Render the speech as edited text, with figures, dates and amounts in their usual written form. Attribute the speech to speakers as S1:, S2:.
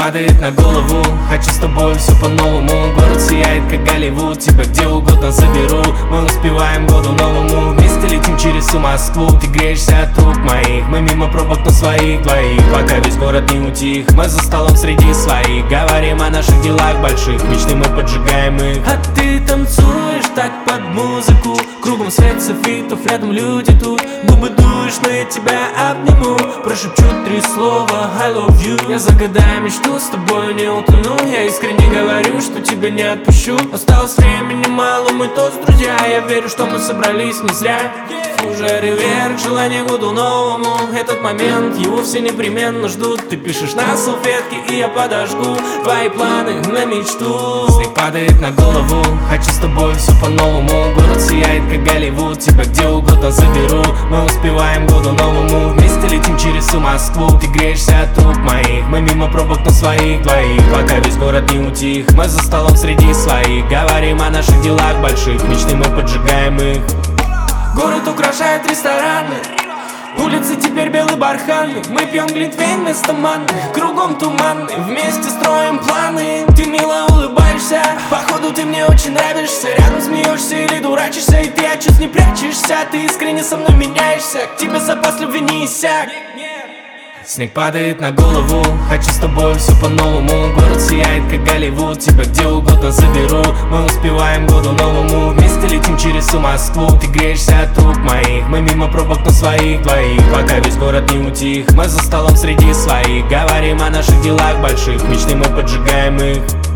S1: падает на голову, хочу с тобой все по-новому. Город сияет, как Голливуд, тебя где угодно заберу. Мы успеваем году новому, вместе летим через всю Москву. Ты греешься от рук моих, мы мимо пробок на своих двоих. Пока весь город не утих, мы за столом среди своих. Говорим о наших делах больших, мечты мы поджигаем их. А ты танцуешь так под музыку, кругом свет, софитов, рядом люди тут. Губы дуешь, но я тебя обниму, прошепчу 3 слова I love you. Я загадаю мечту, с тобой не утону. Я искренне говорю, что тебя не отпущу. Осталось времени мало, мы тост, друзья. Я верю, что мы собрались не зря. Фужере вверх, желание году новому. Этот момент, его все непременно ждут. Ты пишешь на салфетке, и я подожгу твои планы на мечту. Снег падает на голову, хочу с тобой все по-новому. Город сияет, как Голливуд, тебя где угодно заберу. Мы успеваем году новому, вместе летим через всю Москву. Ты греешься от рук моих, мы мимо пробок на своих двоих. Пока весь город не утих, мы за столом среди своих. Говорим о наших делах больших, мечты мы поджигаем их. Город украшает рестораны, улицы теперь белые барханы. Мы пьем глинтвейн вместо манны, кругом туманы, вместе строим планы. Ты мило улыбаешься, походу ты мне очень нравишься. Рядом смеешься или дурачишься, и ты от чувств не прячешься. Ты искренне со мной меняешься, к тебе запас любви не иссяк. Снег падает на голову, хочу с тобой все по-новому. Город сияет, как Голливуд, тебя где угодно заберу. Мы успеваем году новому, вместе летим через всю Москву. Ты греешься от рук моих, мы мимо пробок на своих двоих. Пока весь город не утих, мы за столом среди своих. Говорим о наших делах больших, мечты мы поджигаем их.